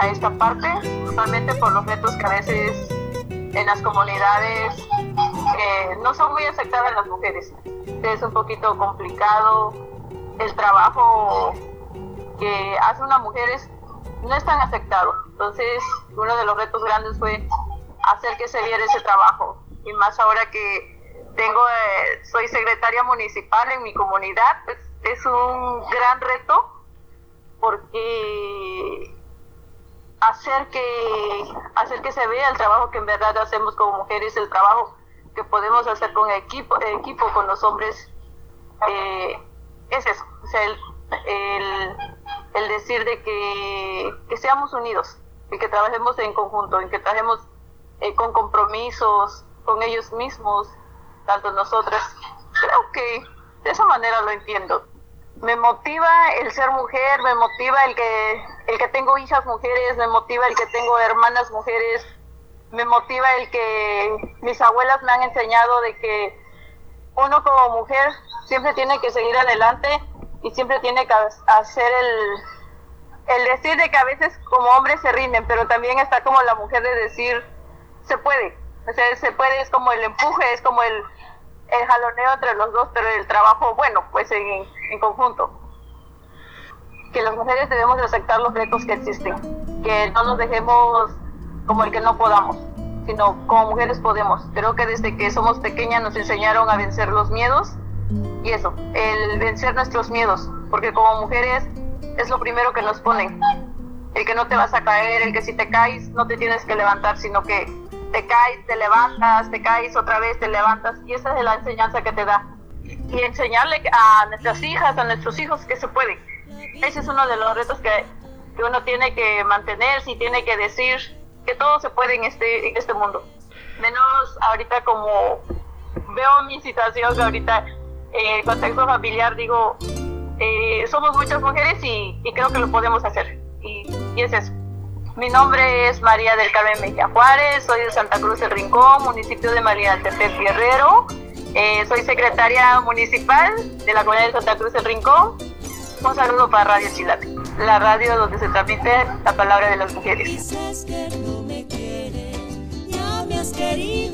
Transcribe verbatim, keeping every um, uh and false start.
a esta parte, principalmente por los retos que a veces en las comunidades eh, no son muy aceptadas las mujeres. Es un poquito complicado. El trabajo que hace una mujer es, no es tan aceptado. Entonces, uno de los retos grandes fue hacer que se viera ese trabajo. Y más ahora que tengo, eh, soy secretaria municipal en mi comunidad, pues es un gran reto porque hacer que, hacer que se vea el trabajo que en verdad hacemos como mujeres, el trabajo que podemos hacer con equipo, equipo con los hombres, eh, es eso, o sea, el, el, el decir de que, que seamos unidos y que trabajemos en conjunto, y que trabajemos eh, con compromisos con ellos mismos, tanto nosotras. Creo que de esa manera lo entiendo. Me motiva el ser mujer, me motiva el que, el que tengo hijas mujeres, me motiva el que tengo hermanas mujeres, me motiva el que mis abuelas me han enseñado de que uno como mujer siempre tiene que seguir adelante y siempre tiene que hacer el, el decir de que a veces como hombres se rinden, pero también está como la mujer de decir, se puede, o sea, se puede, es como el empuje, es como el, el jaloneo entre los dos, pero el trabajo, bueno, pues en, en conjunto. Que las mujeres debemos de aceptar los retos que existen, que no nos dejemos como el que no podamos, sino como mujeres podemos. Creo que desde que somos pequeñas nos enseñaron a vencer los miedos, y eso, el vencer nuestros miedos, porque como mujeres es lo primero que nos ponen, el que no te vas a caer, el que si te caes no te tienes que levantar, sino que te caes, te levantas, te caes otra vez, te levantas, y esa es la enseñanza que te da. Y enseñarle a nuestras hijas, a nuestros hijos que se puede. Ese es uno de los retos que, que uno tiene que mantenerse y tiene que decir que todo se puede en este, en este mundo. Menos ahorita como veo mi situación, que ahorita en el contexto familiar digo, eh, somos muchas mujeres y, y creo que lo podemos hacer. Y, y es eso. Mi nombre es María del Carmen Mejía Juárez, soy de Santa Cruz del Rincón, municipio de Malinaltepec, Guerrero. Eh, soy secretaria municipal de la comunidad de Santa Cruz del Rincón. Un saludo para Radio Chilate, la radio donde se transmite la palabra de las mujeres. Dices que no me quieres, ya me has querido.